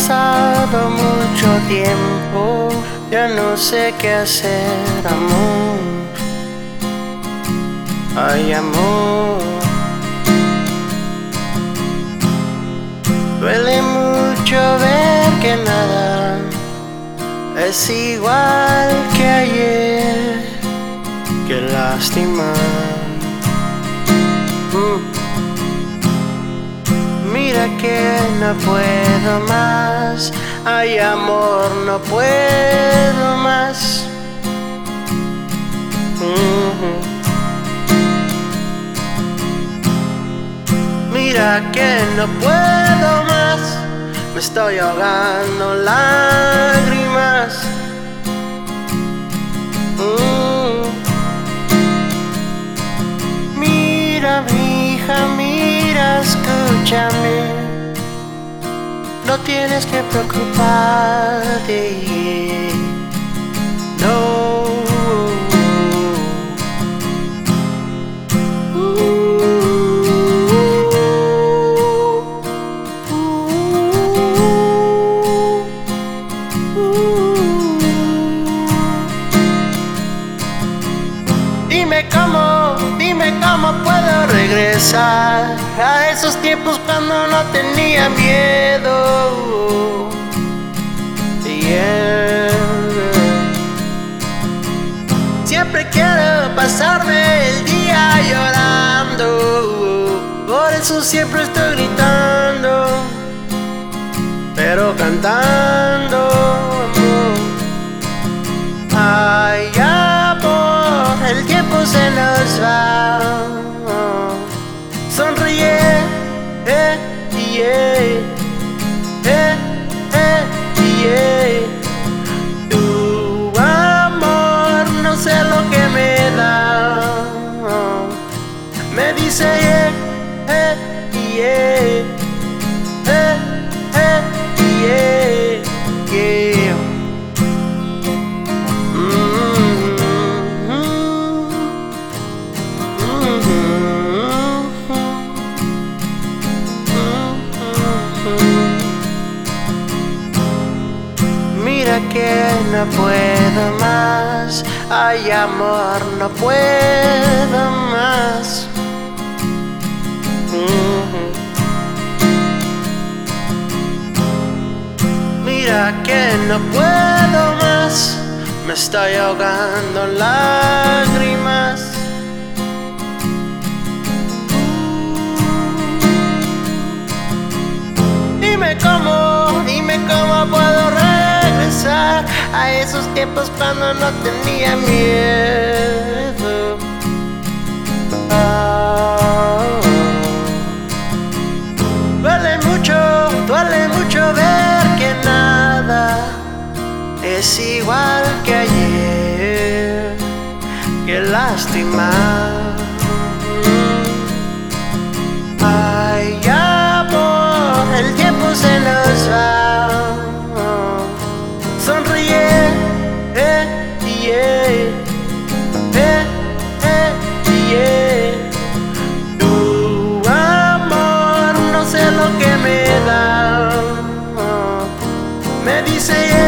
pasado mucho tiempo, ya no sé qué hacer, amor. Ay, amor. Duele mucho ver que nada es igual que ayer. Qué lástima. Mira que no puedo más. Ay, amor, no puedo más. Mira que no puedo más. Me estoy ahogando en lágrimas. Mira, mi hija, mira, escúchame. No tienes que preocuparte. No. Dime cómo puedo regresar a esos tiempos cuando no tenía miedo. Siempre quiero pasarme el día llorando, por eso siempre estoy gritando, pero cantando, amor. Ay, amor, el tiempo se nos va. Sonríe, Tu amor no sé lo que me da. Me dice Mira que no puedo más. Ay, amor, no puedo más. Mira que no puedo más. Me estoy ahogando en lágrimas. Dime cómo puedo regresar a esos tiempos cuando no tenía miedo. Duele mucho ver que nada es igual que ayer. Qué lástima. Ay, amor, el tiempo se nos va. Sonríe, Tu amor no sé lo que me da. Me dice